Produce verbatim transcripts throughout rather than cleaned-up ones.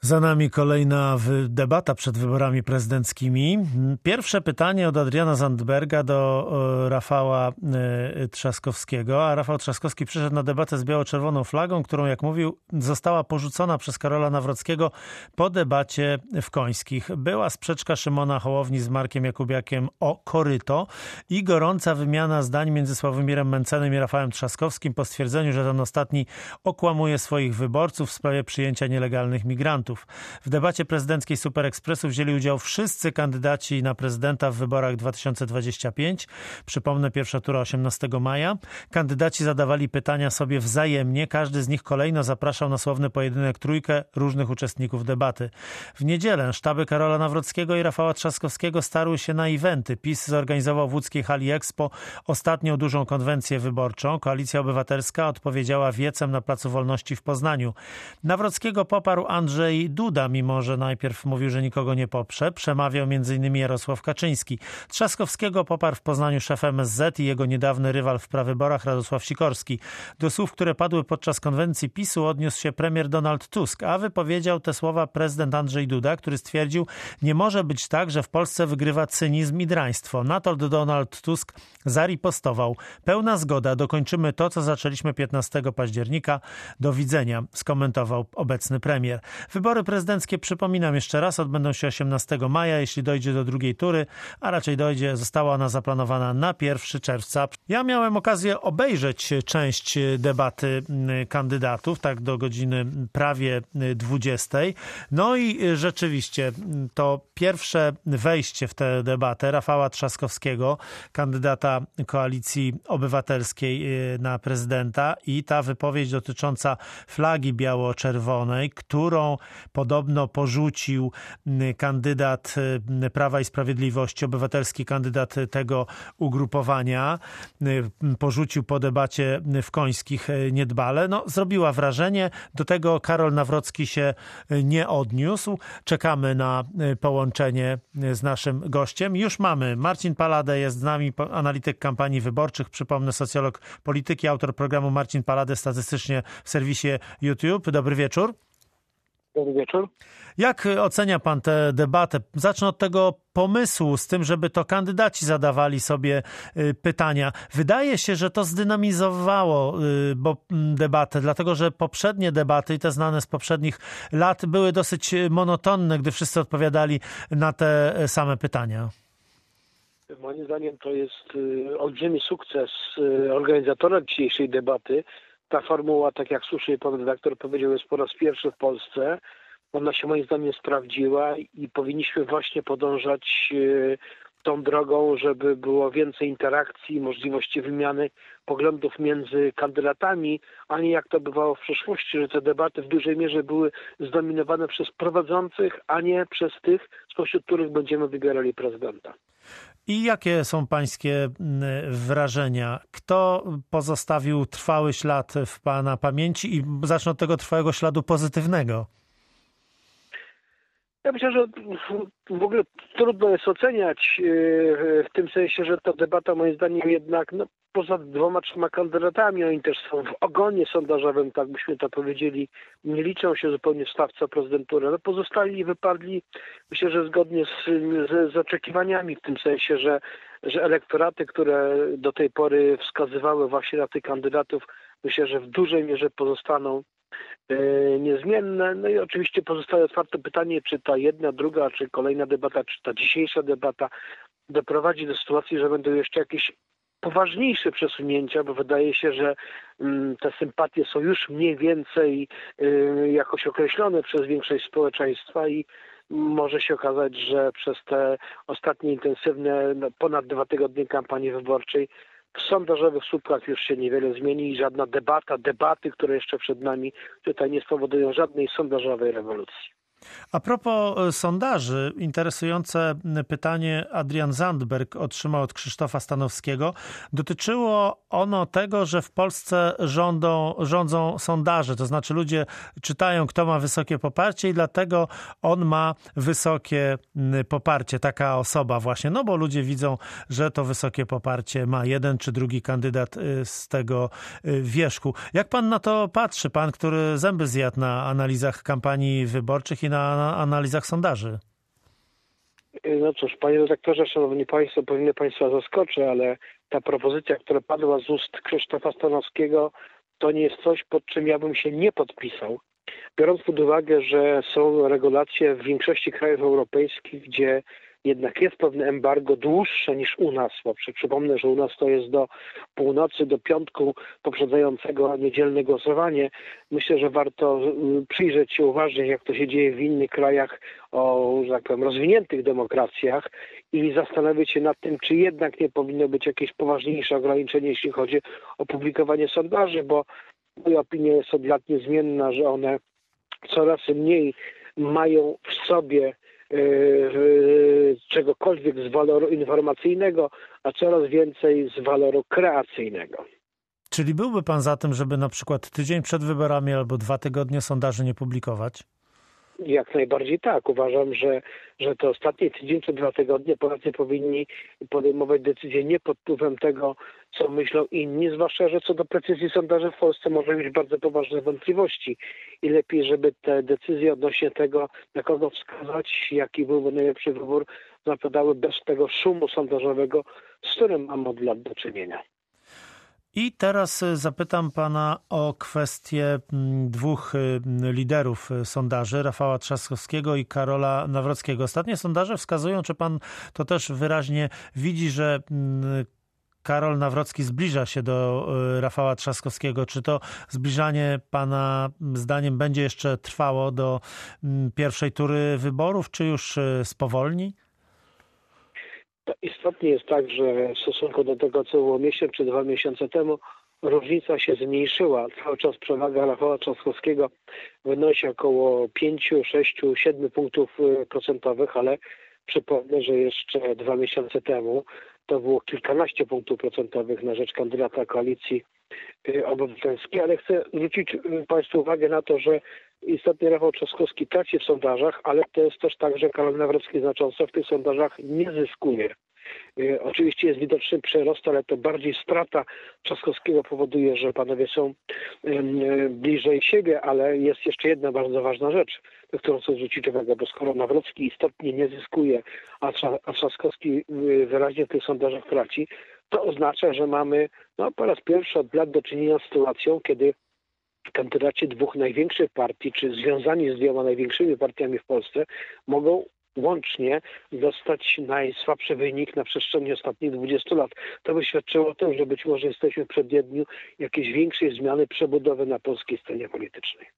Za nami kolejna debata przed wyborami prezydenckimi. Pierwsze pytanie od Adriana Zandberga do Rafała Trzaskowskiego, a Rafał Trzaskowski przyszedł na debatę z biało-czerwoną flagą, którą, jak mówił, została porzucona przez Karola Nawrockiego po debacie w Końskich. Była sprzeczka Szymona Hołowni z Markiem Jakubiakiem o koryto i gorąca wymiana zdań między Sławomirem Mencenem i Rafałem Trzaskowskim po stwierdzeniu, że ten ostatni okłamuje swoich wyborców w sprawie przyjęcia nielegalnych migrantów. W debacie prezydenckiej Super Expressu wzięli udział wszyscy kandydaci na prezydenta w wyborach dwa tysiące dwudziestym piątym. Przypomnę, pierwsza tura osiemnastego maja. Kandydaci zadawali pytania sobie wzajemnie. Każdy z nich kolejno zapraszał na słowny pojedynek trójkę różnych uczestników debaty. W niedzielę sztaby Karola Nawrockiego i Rafała Trzaskowskiego starły się na eventy. PiS zorganizował w łódzkiej hali Expo ostatnią dużą konwencję wyborczą. Koalicja Obywatelska odpowiedziała wiecem na Placu Wolności w Poznaniu. Nawrockiego poparł Andrzej Duda, mimo że najpierw mówił, że nikogo nie poprze. Przemawiał m.in. Jarosław Kaczyński. Trzaskowskiego poparł w Poznaniu szef M S Z i jego niedawny rywal w prawyborach Radosław Sikorski. Do słów, które padły podczas konwencji PiSu, odniósł się premier Donald Tusk, a wypowiedział te słowa prezydent Andrzej Duda, który stwierdził: nie może być tak, że w Polsce wygrywa cynizm i draństwo. Na to Donald Tusk zaripostował: pełna zgoda, dokończymy to, co zaczęliśmy piętnastego października. Do widzenia, skomentował obecny premier. Wybory prezydenckie, przypominam jeszcze raz, odbędą się osiemnastego maja, jeśli dojdzie do drugiej tury, a raczej dojdzie, została ona zaplanowana na pierwszego czerwca. Ja miałem okazję obejrzeć część debaty kandydatów, tak do godziny prawie dwudziestej. No i rzeczywiście to pierwsze wejście w tę debatę Rafała Trzaskowskiego, kandydata Koalicji Obywatelskiej na prezydenta, i ta wypowiedź dotycząca flagi biało-czerwonej, którą podobno porzucił kandydat Prawa i Sprawiedliwości, obywatelski kandydat tego ugrupowania, porzucił po debacie w Końskich niedbale. No, zrobiła wrażenie. Do tego Karol Nawrocki się nie odniósł. Czekamy na połączenie z naszym gościem. Już mamy. Marcin Paladę jest z nami, analityk kampanii wyborczych. Przypomnę, socjolog polityki, autor programu Marcin Paladę statystycznie w serwisie YouTube. Dobry wieczór. Dobry wieczór. Jak ocenia pan tę debatę? Zacznę od tego pomysłu z tym, żeby to kandydaci zadawali sobie pytania. Wydaje się, że to zdynamizowało bo debatę, dlatego że poprzednie debaty, i te znane z poprzednich lat, były dosyć monotonne, gdy wszyscy odpowiadali na te same pytania. Moim zdaniem to jest olbrzymi sukces organizatora dzisiejszej debaty. Ta formuła, tak jak słusznie pan redaktor powiedział, jest po raz pierwszy w Polsce. Ona się moim zdaniem sprawdziła i powinniśmy właśnie podążać tą drogą, żeby było więcej interakcji, możliwości wymiany poglądów między kandydatami, a nie jak to bywało w przeszłości, że te debaty w dużej mierze były zdominowane przez prowadzących, a nie przez tych, spośród których będziemy wybierali prezydenta. I jakie są pańskie wrażenia? Kto pozostawił trwały ślad w pana pamięci? I zacznę od tego trwałego śladu pozytywnego. Ja myślę, że w ogóle trudno jest oceniać w tym sensie, że ta debata moim zdaniem jednak, no, poza dwoma, trzema kandydatami, oni też są w ogonie sondażowym, tak byśmy to powiedzieli, nie liczą się zupełnie w stawce prezydentury, ale pozostali i wypadli, myślę, że zgodnie z, z, z oczekiwaniami, w tym sensie, że, że elektoraty, które do tej pory wskazywały właśnie na tych kandydatów, myślę, że w dużej mierze pozostaną niezmienne. No i oczywiście pozostaje otwarte pytanie, czy ta jedna, druga, czy kolejna debata, czy ta dzisiejsza debata doprowadzi do sytuacji, że będą jeszcze jakieś poważniejsze przesunięcia, bo wydaje się, że te sympatie są już mniej więcej jakoś określone przez większość społeczeństwa i może się okazać, że przez te ostatnie intensywne, no, ponad dwa tygodnie kampanii wyborczej w sondażowych słupkach już się niewiele zmieni i żadna debata, debaty, które jeszcze przed nami tutaj nie spowodują żadnej sondażowej rewolucji. A propos sondaży, interesujące pytanie Adrian Zandberg otrzymał od Krzysztofa Stanowskiego. Dotyczyło ono tego, że w Polsce rządzą, rządzą sondaże, to znaczy ludzie czytają, kto ma wysokie poparcie i dlatego on ma wysokie poparcie, taka osoba właśnie, no bo ludzie widzą, że to wysokie poparcie ma jeden czy drugi kandydat z tego wierzchu. Jak pan na to patrzy? Pan, który zęby zjadł na analizach kampanii wyborczych Trzaskowski na, na analizach sondaży. No cóż, panie redaktorze, szanowni państwo, pewnie państwa zaskoczę, ale ta propozycja, która padła z ust Krzysztofa Stanowskiego, to nie jest coś, pod czym ja bym się nie podpisał. Biorąc pod uwagę, że są regulacje w większości krajów europejskich, gdzie jednak jest pewne embargo dłuższe niż u nas, bo przypomnę, że u nas to jest do północy, do piątku poprzedzającego niedzielne głosowanie. Myślę, że warto przyjrzeć się uważnie, jak to się dzieje w innych krajach o, że tak powiem, rozwiniętych demokracjach i zastanowić się nad tym, czy jednak nie powinno być jakieś poważniejsze ograniczenie, jeśli chodzi o publikowanie sondaży, bo moja opinia jest od lat niezmienna, że one coraz mniej mają w sobie czegokolwiek z waloru informacyjnego, a coraz więcej z waloru kreacyjnego. Czyli byłby pan za tym, żeby na przykład tydzień przed wyborami albo dwa tygodnie sondaży nie publikować? Jak najbardziej tak. Uważam, że, że to ostatni tydzień czy dwa tygodnie Polacy powinni podejmować decyzje nie pod wpływem tego, co myślą inni, zwłaszcza, że co do precyzji sondaży w Polsce może mieć bardzo poważne wątpliwości i lepiej, żeby te decyzje odnośnie tego, na kogo wskazać, jaki byłby najlepszy wybór, zapadały bez tego szumu sondażowego, z którym mam od lat do czynienia. I teraz zapytam pana o kwestię dwóch liderów sondaży, Rafała Trzaskowskiego i Karola Nawrockiego. Ostatnie sondaże wskazują, czy pan to też wyraźnie widzi, że Karol Nawrocki zbliża się do Rafała Trzaskowskiego. Czy to zbliżanie pana zdaniem będzie jeszcze trwało do pierwszej tury wyborów, czy już spowolni? To istotnie jest tak, że w stosunku do tego, co było miesiąc czy dwa miesiące temu, różnica się zmniejszyła. Cały czas przewaga Rafała Trzaskowskiego wynosi około pięć, sześć, siedem punktów procentowych, ale przypomnę, że jeszcze dwa miesiące temu to było kilkanaście punktów procentowych na rzecz kandydata Koalicji Obywatelskiej, ale chcę zwrócić państwu uwagę na to, że istotnie Rafał Trzaskowski traci w sondażach, ale to jest też tak, że Karol Nawrocki znacząco w tych sondażach nie zyskuje. Oczywiście jest widoczny przyrost, ale to bardziej strata Trzaskowskiego powoduje, że panowie są bliżej siebie, ale jest jeszcze jedna bardzo ważna rzecz, na którą chcę zwrócić uwagę, bo skoro Nawrocki istotnie nie zyskuje, a Trzaskowski wyraźnie w tych sondażach traci, to oznacza, że mamy no, po raz pierwszy od lat do czynienia z sytuacją, kiedy kandydaci dwóch największych partii, czy związani z dwiema największymi partiami w Polsce, mogą łącznie dostać najsłabszy wynik na przestrzeni ostatnich dwudziestu lat. To by świadczyło o tym, że być może jesteśmy w przededniu jakiejś większej zmiany, przebudowy na polskiej scenie politycznej.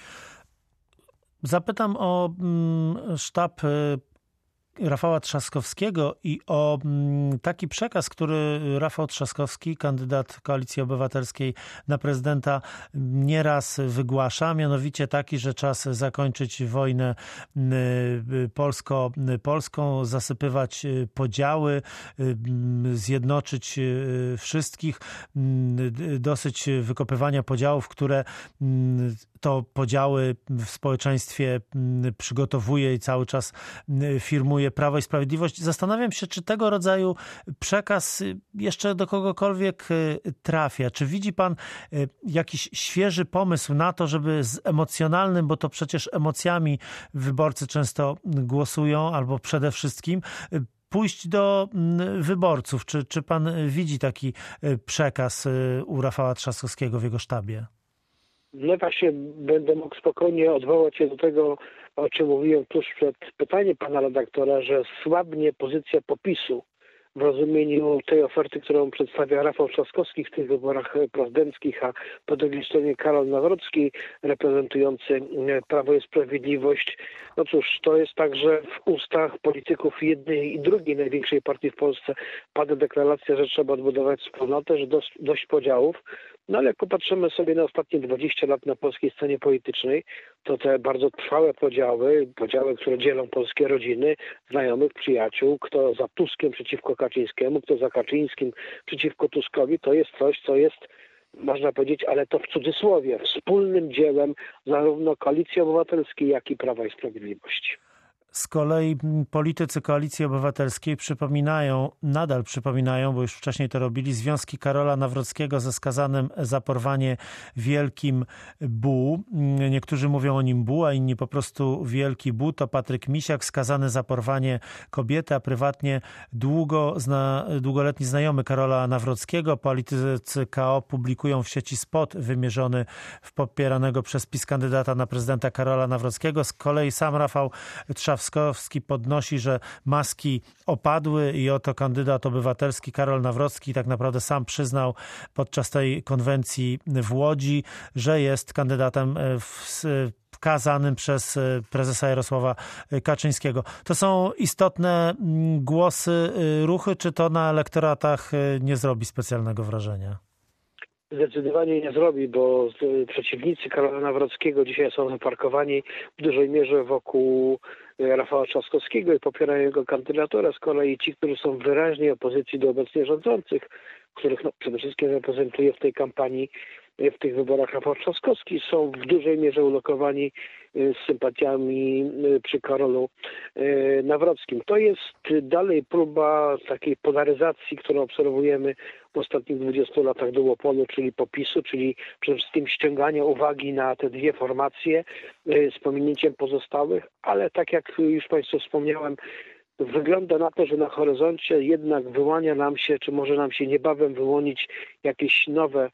Zapytam o mm, sztab Rafała Trzaskowskiego i o taki przekaz, który Rafał Trzaskowski, kandydat Koalicji Obywatelskiej na prezydenta, nieraz wygłasza, mianowicie taki, że czas zakończyć wojnę polsko-polską, zasypywać podziały, zjednoczyć wszystkich, dosyć wykopywania podziałów, które to podziały w społeczeństwie przygotowuje i cały czas firmuje Prawo i Sprawiedliwość. Zastanawiam się, czy tego rodzaju przekaz jeszcze do kogokolwiek trafia. Czy widzi pan jakiś świeży pomysł na to, żeby z emocjonalnym, bo to przecież emocjami wyborcy często głosują, albo przede wszystkim pójść do wyborców? Czy, czy pan widzi taki przekaz u Rafała Trzaskowskiego w jego sztabie? No właśnie, będę mógł spokojnie odwołać się do tego, o czym mówiłem tuż przed pytaniem pana redaktora, że słabnie pozycja PO-PiS-u w rozumieniu tej oferty, którą przedstawia Rafał Trzaskowski w tych wyborach prezydenckich, a po drugiej stronie Karol Nawrocki reprezentujący Prawo i Sprawiedliwość. No cóż, to jest tak, że w ustach polityków jednej i drugiej największej partii w Polsce pada deklaracja, że trzeba odbudować wspólnotę, że dość, dość podziałów. No ale jak popatrzymy sobie na ostatnie dwadzieścia lat na polskiej scenie politycznej, to te bardzo trwałe podziały, podziały, które dzielą polskie rodziny, znajomych, przyjaciół, kto za Tuskiem przeciwko Kaczyńskiemu, kto za Kaczyńskim przeciwko Tuskowi, to jest coś, co jest, można powiedzieć, ale to w cudzysłowie, wspólnym dziełem zarówno Koalicji Obywatelskiej, jak i Prawa i Sprawiedliwości. Z kolei politycy Koalicji Obywatelskiej przypominają, nadal przypominają, bo już wcześniej to robili, związki Karola Nawrockiego ze skazanym za porwanie Wielkim Bu. Niektórzy mówią o nim Bu, a inni po prostu Wielki Bu. To Patryk Misiak, skazany za porwanie kobiety, a prywatnie długo zna, długoletni znajomy Karola Nawrockiego. Politycy K O publikują w sieci spot wymierzony w popieranego przez PiS kandydata na prezydenta Karola Nawrockiego. Z kolei sam Rafał Trzaskowski podnosi, że maski opadły i oto kandydat obywatelski Karol Nawrocki tak naprawdę sam przyznał podczas tej konwencji w Łodzi, że jest kandydatem wskazanym przez prezesa Jarosława Kaczyńskiego. To są istotne głosy, ruchy, czy to na elektoratach nie zrobi specjalnego wrażenia? Zdecydowanie nie zrobi, bo przeciwnicy Karola Nawrockiego dzisiaj są zaparkowani w dużej mierze wokół Rafała Trzaskowskiego i popierają jego kandydaturę. Z kolei ci, którzy są w wyraźnej opozycji do obecnie rządzących, których no, przede wszystkim reprezentuje w tej kampanii, w tych wyborach Rafał Trzaskowski, są w dużej mierze ulokowani z sympatiami przy Karolu Nawrockim. To jest dalej próba takiej polaryzacji, którą obserwujemy w ostatnich dwudziestu latach duopolu, czyli PO-PiS-u, czyli przede wszystkim ściągania uwagi na te dwie formacje z pominięciem pozostałych, ale tak jak już Państwu wspomniałem, wygląda na to, że na horyzoncie jednak wyłania nam się, czy może nam się niebawem wyłonić jakieś nowe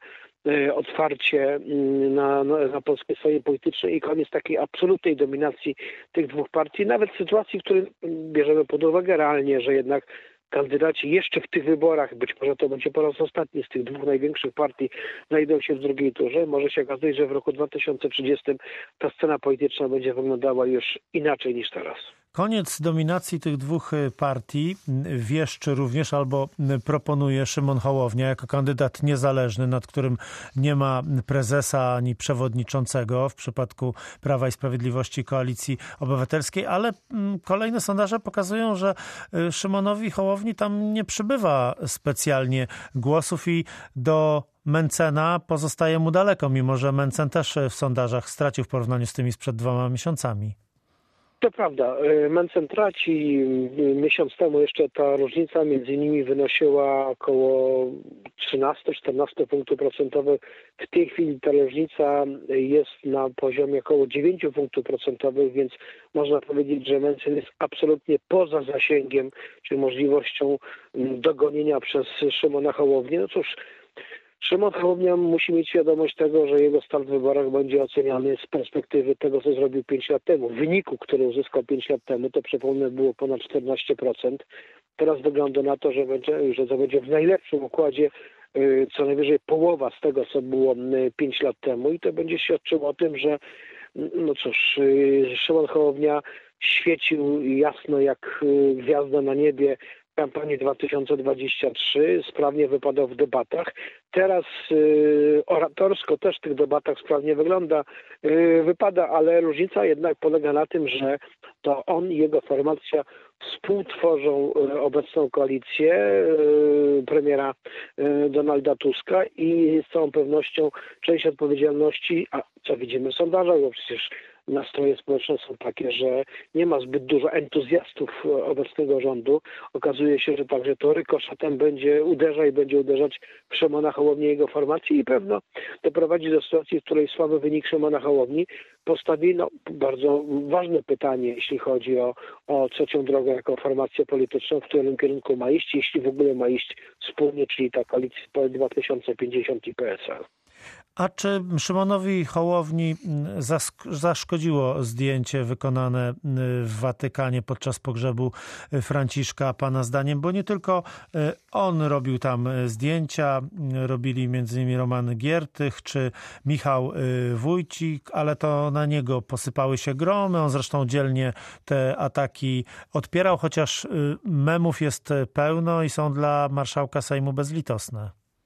otwarcie na, na, na polskie swoje polityczne i koniec takiej absolutnej dominacji tych dwóch partii, nawet w sytuacji, w której bierzemy pod uwagę realnie, że jednak kandydaci jeszcze w tych wyborach, być może to będzie po raz ostatni z tych dwóch największych partii, znajdą się w drugiej turze. Może się okazać, że w roku dwa tysiące trzydziestym ta scena polityczna będzie wyglądała już inaczej niż teraz. Koniec dominacji tych dwóch partii wieszczy również albo proponuje Szymon Hołownia jako kandydat niezależny, nad którym nie ma prezesa ani przewodniczącego w przypadku Prawa i Sprawiedliwości Koalicji Obywatelskiej, ale kolejne sondaże pokazują, że Szymonowi Hołowni tam nie przybywa specjalnie głosów i do Mentzena pozostaje mu daleko, mimo że Mentzen też w sondażach stracił w porównaniu z tymi sprzed dwoma miesiącami. To prawda, Mentzen traci. Miesiąc temu jeszcze ta różnica między nimi wynosiła około trzynaście czternaście punktów procentowych. W tej chwili ta różnica jest na poziomie około dziewięć punktów procentowych, więc można powiedzieć, że Mentzen jest absolutnie poza zasięgiem, czy możliwością dogonienia przez Szymona Hołownię. No cóż, Szymon Hołownia musi mieć świadomość tego, że jego start w wyborach będzie oceniany z perspektywy tego, co zrobił pięć lat temu. W wyniku, który uzyskał pięć lat temu, to przypomnę, było ponad czternaście procent. Teraz wygląda na to, że, będzie, że to będzie w najlepszym układzie co najwyżej połowa z tego, co było pięć lat temu i to będzie świadczyło o tym, że no cóż, Szymon Hołownia świecił jasno jak gwiazda na niebie w kampanii dwa tysiące dwudziestej trzeciej, sprawnie wypadał w debatach. Teraz y, oratorsko też w tych debatach sprawnie wygląda, y, wypada, ale różnica jednak polega na tym, że to on i jego formacja współtworzą y, obecną koalicję y, premiera y, Donalda Tuska i z całą pewnością część odpowiedzialności, a co widzimy w sondażach, bo przecież nastroje społeczne są takie, że nie ma zbyt dużo entuzjastów obecnego rządu. Okazuje się, że także to rykoszetem będzie uderza i będzie uderzać w Szymona Hołownię i jego formację i pewno doprowadzi do sytuacji, w której słaby wynik Szymona Hołowni postawi no, bardzo ważne pytanie, jeśli chodzi o, o trzecią drogę jako formację polityczną, w którym kierunku ma iść, jeśli w ogóle ma iść wspólnie, czyli ta koalicja dwa tysiące pięćdziesiąt i P S L. A czy Szymonowi Hołowni zaszkodziło zdjęcie wykonane w Watykanie podczas pogrzebu Franciszka, pana zdaniem? Bo nie tylko on robił tam zdjęcia, robili między innymi Roman Giertych czy Michał Wójcik, ale to na niego posypały się gromy. On zresztą dzielnie te ataki odpierał, chociaż memów jest pełno i są dla marszałka Sejmu bezlitosne.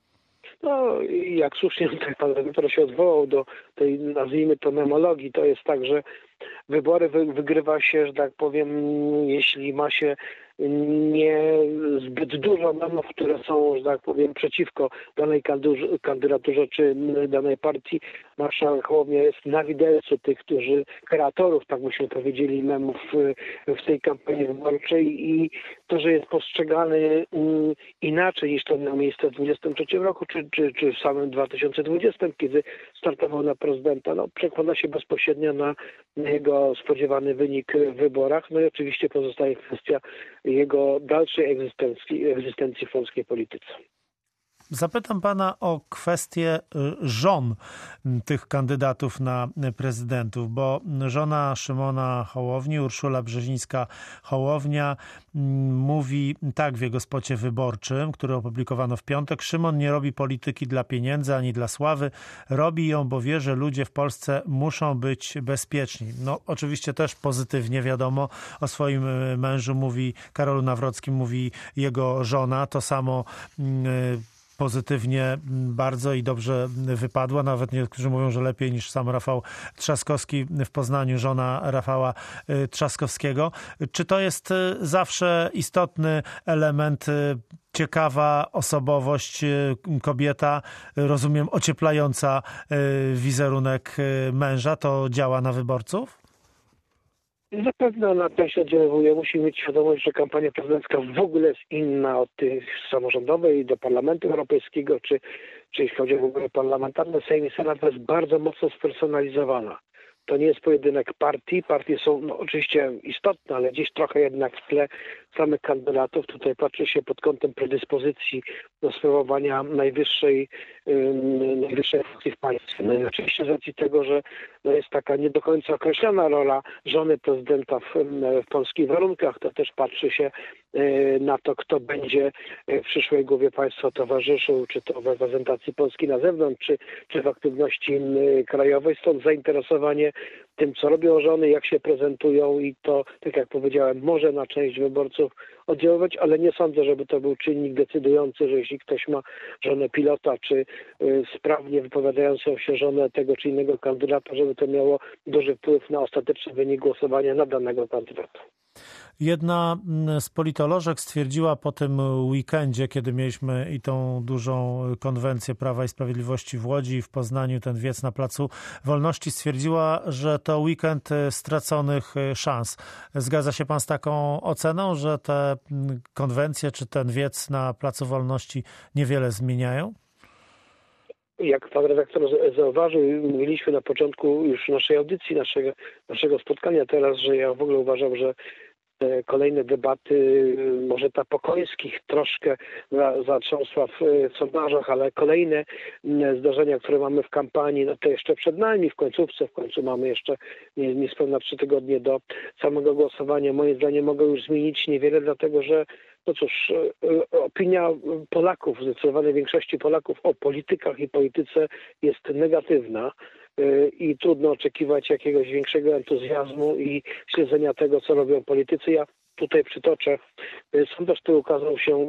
No, jak słusznie tutaj pan redaktor się odwołał do tej, nazwijmy to, memologii, to jest tak, że wybory wy, wygrywa się, że tak powiem, jeśli ma się nie zbyt dużo memów, które są, że tak powiem, przeciwko danej kandydaturze czy danej partii. Marszałek Hołownia jest na widelcu tych, którzy, kreatorów, tak byśmy powiedzieli, memów w tej kampanii wyborczej i to, że jest postrzegany inaczej niż to miało miejsce w dwudziestym trzecim roku, czy, czy, czy w samym dwa tysiące dwudziestym, kiedy startował na prezydenta, no, przekłada się bezpośrednio na jego spodziewany wynik w wyborach. No i oczywiście pozostaje kwestia jego dalszej egzystencji, egzystencji w polskiej polityce. Zapytam pana o kwestię żon tych kandydatów na prezydentów, bo żona Szymona Hołowni, Urszula Brzezińska-Hołownia, mówi tak w jego spocie wyborczym, który opublikowano w piątek: Szymon nie robi polityki dla pieniędzy ani dla sławy, robi ją, bo wie, że ludzie w Polsce muszą być bezpieczni. No oczywiście też pozytywnie, wiadomo, o swoim mężu mówi, Karolu Nawrockim mówi jego żona, to samo pozytywnie bardzo i dobrze wypadła. Nawet niektórzy mówią, że lepiej niż sam Rafał Trzaskowski w Poznaniu, żona Rafała Trzaskowskiego. Czy to jest zawsze istotny element, ciekawa osobowość, kobieta, rozumiem, ocieplająca wizerunek męża? To działa na wyborców? Na pewno na to się oddziałuje. Musimy mieć świadomość, że kampania prezydencka w ogóle jest inna od tych samorządowej do Parlamentu Europejskiego, czy, czy jeśli chodzi o wybory parlamentarne, Sejm i Senat, jest bardzo mocno spersonalizowana. To nie jest pojedynek partii. Partie są no, oczywiście istotne, ale gdzieś trochę jednak w tle samych kandydatów. Tutaj patrzy się pod kątem predyspozycji do sprawowania najwyższej, um, najwyższej funkcji w państwie. No i oczywiście z racji tego, że no, jest taka nie do końca określona rola żony prezydenta w, w polskich warunkach, to też patrzy się y, na to, kto będzie w przyszłej głowie państwa towarzyszył, czy to w reprezentacji Polski na zewnątrz, czy, czy w aktywności y, krajowej. Stąd zainteresowanie tym, co robią żony, jak się prezentują i to, tak jak powiedziałem, może na część wyborców oddziaływać, ale nie sądzę, żeby to był czynnik decydujący, że jeśli ktoś ma żonę pilota, czy y, sprawnie wypowiadającą się żonę tego czy innego kandydata, żeby to miało duży wpływ na ostateczny wynik głosowania na danego kandydata. Jedna z politolożek stwierdziła po tym weekendzie, kiedy mieliśmy i tą dużą konwencję Prawa i Sprawiedliwości w Łodzi i w Poznaniu, ten wiec na Placu Wolności, stwierdziła, że to weekend straconych szans. Zgadza się pan z taką oceną, że te konwencje czy ten wiec na Placu Wolności niewiele zmieniają? Jak pan redaktor zauważył, mówiliśmy na początku już naszej audycji, naszego, naszego spotkania teraz, że ja w ogóle uważam, że kolejne debaty, może ta Pokońskich troszkę zatrząsła w, w sondażach, ale kolejne zdarzenia, które mamy w kampanii, no to jeszcze przed nami, w końcówce, w końcu mamy jeszcze nie, niespełna trzy tygodnie do samego głosowania. Moim zdaniem mogą już zmienić niewiele, dlatego że no cóż, opinia Polaków, zdecydowanej większości Polaków o politykach i polityce jest negatywna. I trudno oczekiwać jakiegoś większego entuzjazmu i śledzenia tego, co robią politycy. Ja tutaj przytoczę sondaż, który ukazał się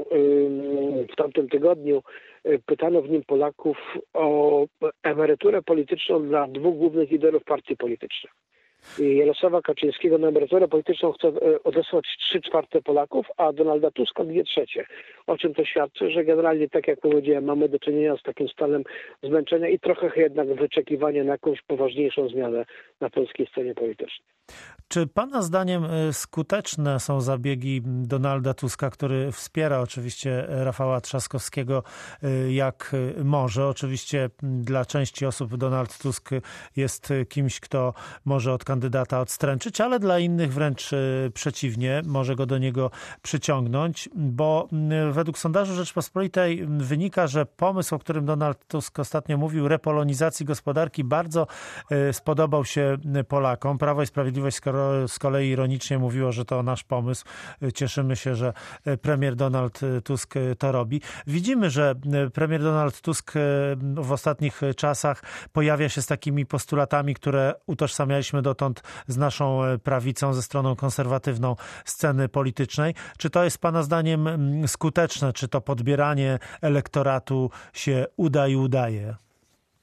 w tamtym tygodniu. Pytano w nim Polaków o emeryturę polityczną dla dwóch głównych liderów partii politycznych. Jarosława Kaczyńskiego na emeryturę polityczną chce odesłać trzy czwarte Polaków, a Donalda Tuska dwie trzecie. O czym to świadczy? Że generalnie, tak jak powiedziałem, mamy do czynienia z takim stanem zmęczenia i trochę jednak wyczekiwania na jakąś poważniejszą zmianę na polskiej scenie politycznej. Czy pana zdaniem skuteczne są zabiegi Donalda Tuska, który wspiera oczywiście Rafała Trzaskowskiego jak może? Oczywiście dla części osób Donald Tusk jest kimś, kto może od kandydata odstręczyć, ale dla innych wręcz przeciwnie, może go do niego przyciągnąć, bo według sondażu Rzeczpospolitej wynika, że pomysł, o którym Donald Tusk ostatnio mówił, repolonizacji gospodarki, bardzo spodobał się Polakom. Prawo i Sprawiedliwość z kolei ironicznie mówiło, że to nasz pomysł. Cieszymy się, że premier Donald Tusk to robi. Widzimy, że premier Donald Tusk w ostatnich czasach pojawia się z takimi postulatami, które utożsamialiśmy dotąd z naszą prawicą, ze stroną konserwatywną sceny politycznej. Czy to jest pana zdaniem skuteczne? Czy to podbieranie elektoratu się uda i udaje?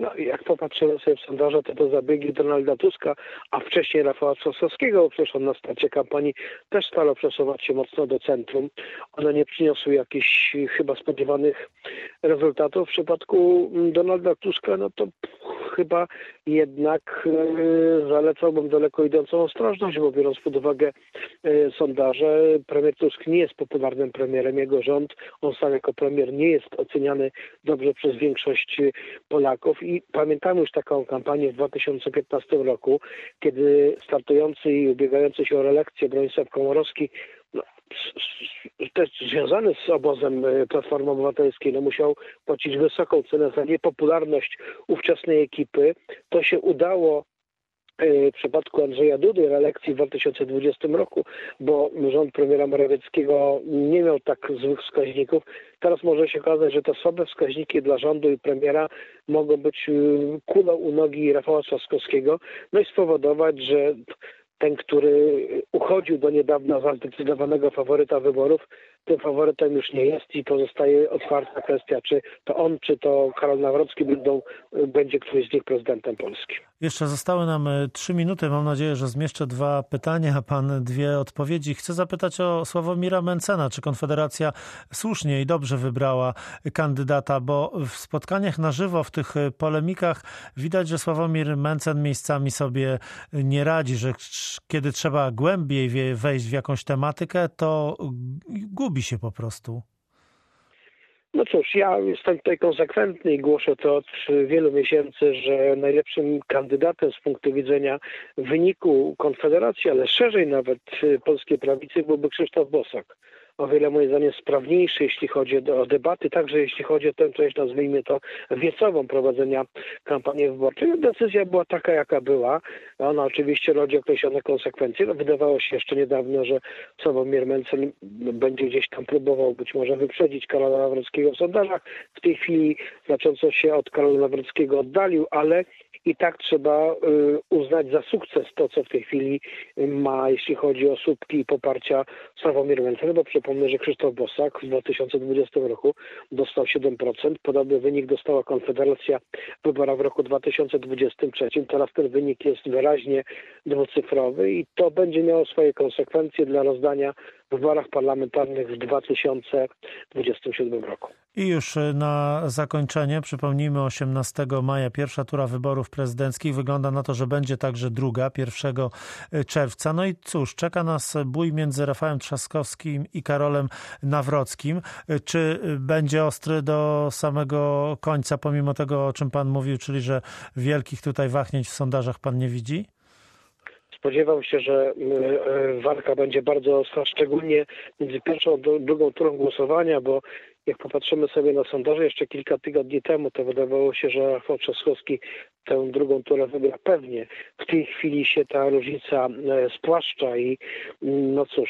No i jak popatrzymy sobie w sondaże, to to zabiegi Donalda Tuska, a wcześniej Rafała Trzaskowskiego, bo przecież on na starcie kampanii też starał przesuwać się mocno do centrum. One nie przyniosły jakichś chyba spodziewanych rezultatów. W przypadku Donalda Tuska, no to chyba jednak yy, zalecałbym daleko idącą ostrożność, bo biorąc pod uwagę yy, sondaże, premier Tusk nie jest popularnym premierem. Jego rząd, on sam jako premier nie jest oceniany dobrze przez większość Polaków i pamiętamy już taką kampanię w dwa tysiące piętnastym roku, kiedy startujący i ubiegający się o reelekcję Bronisław Komorowski, no, też związany z obozem Platformy Obywatelskiej, no musiał płacić wysoką cenę za niepopularność ówczesnej ekipy. To się udało w przypadku Andrzeja Dudy reelekcji w dwa tysiące dwudziestym roku, bo rząd premiera Morawieckiego nie miał tak złych wskaźników. Teraz może się okazać, że te słabe wskaźniki dla rządu i premiera mogą być kulą u nogi Rafała Trzaskowskiego, no i spowodować, że ten, który uchodził do niedawna za zdecydowanego faworyta wyborów, tym faworytem już nie jest i pozostaje otwarta kwestia, czy to on, czy to Karol Nawrocki będą, będzie któryś z nich prezydentem Polski. Jeszcze zostały nam trzy minuty. Mam nadzieję, że zmieszczę dwa pytania, a pan dwie odpowiedzi. Chcę zapytać o Sławomira Mentzena. Czy Konfederacja słusznie i dobrze wybrała kandydata? Bo w spotkaniach na żywo, w tych polemikach widać, że Sławomir Mentzen miejscami sobie nie radzi, że kiedy trzeba głębiej wejść w jakąś tematykę, to gubi się po prostu. No cóż, ja jestem tutaj konsekwentny i głoszę to od wielu miesięcy, że najlepszym kandydatem z punktu widzenia wyniku Konfederacji, ale szerzej nawet polskiej prawicy, byłby Krzysztof Bosak. O wiele moim zdaniem sprawniejszy, jeśli chodzi o debaty, także jeśli chodzi o tę część, nazwijmy to, wiecową prowadzenia kampanii wyborczej. Decyzja była taka, jaka była. Ona oczywiście rodzi określone konsekwencje. No, wydawało się jeszcze niedawno, że Sławomir Mentzen będzie gdzieś tam próbował być może wyprzedzić Karola Nawrockiego w sondażach. W tej chwili znacząco się od Karola Nawrockiego oddalił, ale i tak trzeba uznać za sukces to, co w tej chwili ma, jeśli chodzi o słupki i poparcia Sławomir Mentzen, bo przypomnę, że Krzysztof Bosak w dwa tysiące dwudziestym roku dostał siedem procent. Podobny wynik dostała Konfederacja w wyborach w roku dwa tysiące dwudziestym trzecim. Teraz ten wynik jest wyraźnie dwucyfrowy i to będzie miało swoje konsekwencje dla rozdania w wyborach parlamentarnych w dwa tysiące dwudziestym siódmym roku. I już na zakończenie przypomnijmy osiemnastego maja pierwsza tura wyborów prezydenckich. Wygląda na to, że będzie także druga, pierwszego czerwca. No i cóż, czeka nas bój między Rafałem Trzaskowskim i Karolem Nawrockim. Czy będzie ostry do samego końca, pomimo tego, o czym pan mówił, czyli że wielkich tutaj wahnięć w sondażach pan nie widzi? Spodziewam się, że walka będzie bardzo ostra, szczególnie między pierwszą a drugą turą głosowania, bo jak popatrzymy sobie na sondaże jeszcze kilka tygodni temu, to wydawało się, że Rafał Trzaskowski tę drugą turę wygra pewnie. W tej chwili się ta różnica spłaszcza i no cóż,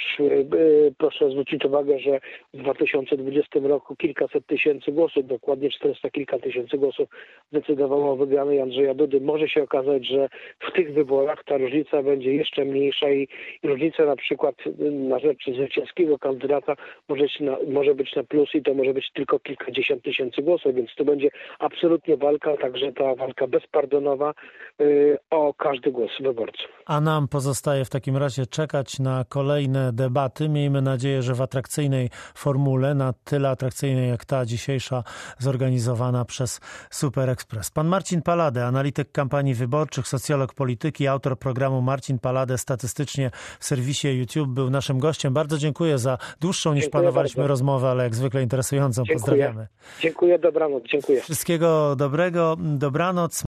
proszę zwrócić uwagę, że w dwa tysiące dwudziestym roku kilkaset tysięcy głosów, dokładnie czterysta kilka tysięcy głosów decydowało o wygranej Andrzeja Dudy. Może się okazać, że w tych wyborach ta różnica będzie jeszcze mniejsza i różnica na przykład na rzecz zwycięskiego kandydata może być na, może być na plus i to może być tylko kilkadziesiąt tysięcy głosów, więc to będzie absolutnie walka, także ta walka bezpardonowa yy, o każdy głos wyborców. A nam pozostaje w takim razie czekać na kolejne debaty. Miejmy nadzieję, że w atrakcyjnej formule, na tyle atrakcyjnej jak ta dzisiejsza zorganizowana przez Super Express. Pan Marcin Palade, analityk kampanii wyborczych, socjolog polityki, autor programu Marcin Palade statystycznie w serwisie YouTube, był naszym gościem. Bardzo dziękuję za dłuższą niż Dziękuję planowaliśmy bardzo. rozmowę, ale jak zwykle interesującą. Dziękuję. Pozdrawiamy. Dziękuję, dobranoc. Dziękuję. Wszystkiego dobrego, dobranoc.